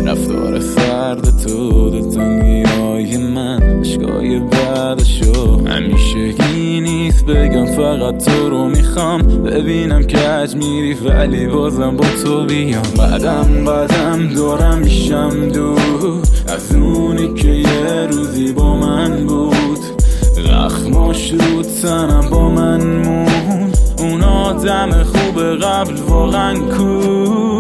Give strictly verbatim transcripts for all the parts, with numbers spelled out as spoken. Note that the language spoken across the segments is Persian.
رفتار سرد تو، دلتنگی های من، عشقای بعدشو. همیشگی نیست بگم فقط تو رو میخوام، ببینم که اج میری ولی بازم با تو بیام. قدم قدم دارم میشم دور از اونی که یه روزی با من بود، زخماش رو تنم با من مون. اون آدم خوب قبل واقعا کو.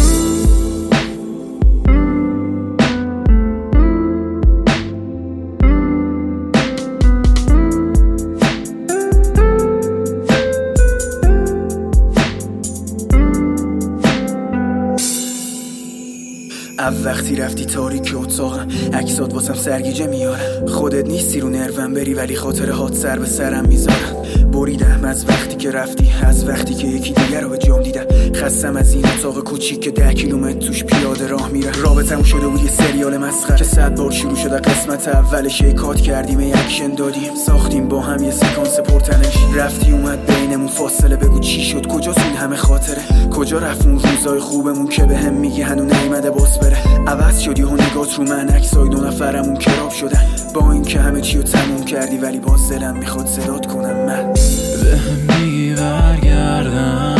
او وقتی رفتی تاریکی اتاقم، عکسات واسم سرگیجه میارن. خودت نیستی رو نروم بری ولی خاطر هات سر به سرم میذارن. بریدم از وقتی که رفتی، از وقتی که یکی دیگر رو به جام دیدم. خستم از این اتاق کوچیک که ده کیلومتر توش پیاده راه میره. رابطمون شده بود یه سریال مسخره که صد بار شروع شده. قسمت اولش یه کات کردیم، یه اکشن دادیم، ساختیم با هم یه سکانس پرتنش. رفتی اومد بینمون فاصله، بگو چی شد، کجاست این همه خاطره؟ کجا رفت اون روزای خوبمون که به هم میگی هنو نیومده باس بره؟ عوض شدی و نگات رو من، عکسای دو نفرمون کراب شدن. با این که همه چی رو تموم کردی ولی باز دلم میخواد صدات کنم. من به هم میگی برگردم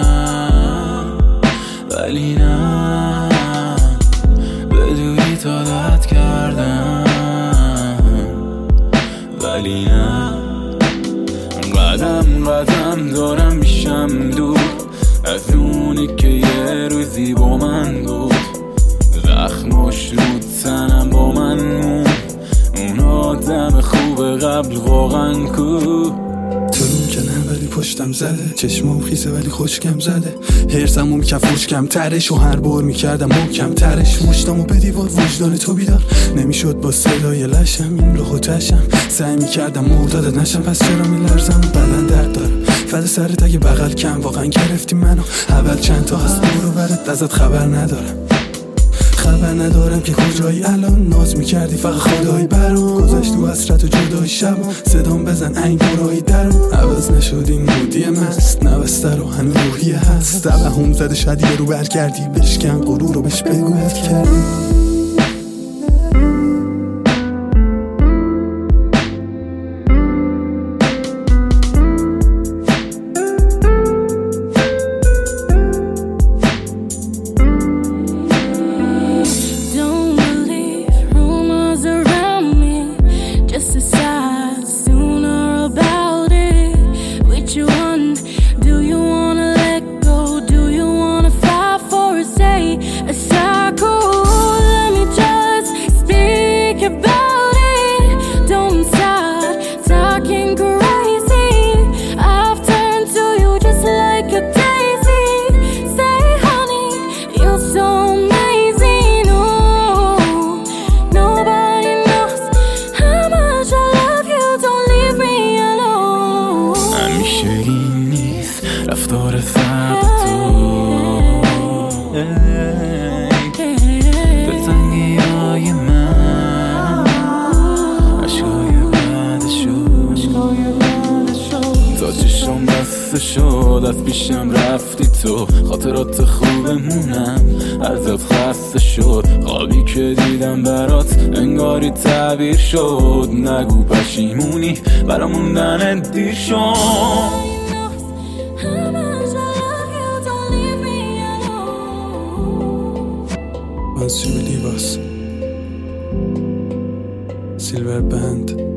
ولی نه، بدونی تا داد کردم ولی نه. قدم قدم دارم میشم دور از اونی که یه روزی با من بود، زخماش رو تنم با من مون. اون آدم خوب قبل واقعا کو. تو روم که نه ولی پشتم زده، چشمام خیسه ولی خوشگم زده. هرسمو میکف خوشگم ترش و هر بار میکردم محکم ترش. مشتمو به دیوار وجدان تو بیدار نمیشد با صدای لشم. این رو خودشم سعی میکردم مردادت نشم، پس چرا میلرزم؟ بدن درد دارم فد سرت اگه بغل کم. واقعا گرفتی منو اول چند تا هست دور و برت ازت خبر ندارم. خبر ندارم که کجایی الان، ناز میکردی فقط خدایی برام. گذشت و حسرت و جدای شب، صدام بزن این برایی درم. عوض نشد این مودی مست، نوسته رو هنو روحیه هست. توهم زده شاید یه رو برگردی، بشکن غرور رو بهش بگو هد کردی. رفتار سرد تو، دلتنگی های من، عشقای بعدشو. تا چشم بسته شد از پیشم رفتی تو، خاطرات خوبمونم ازت خسته شد. خوابی که دیدم برات انگاری تعبیر شد. نگو پشیمونی برا موندن دیر شد. Once you believe us, Silver Band.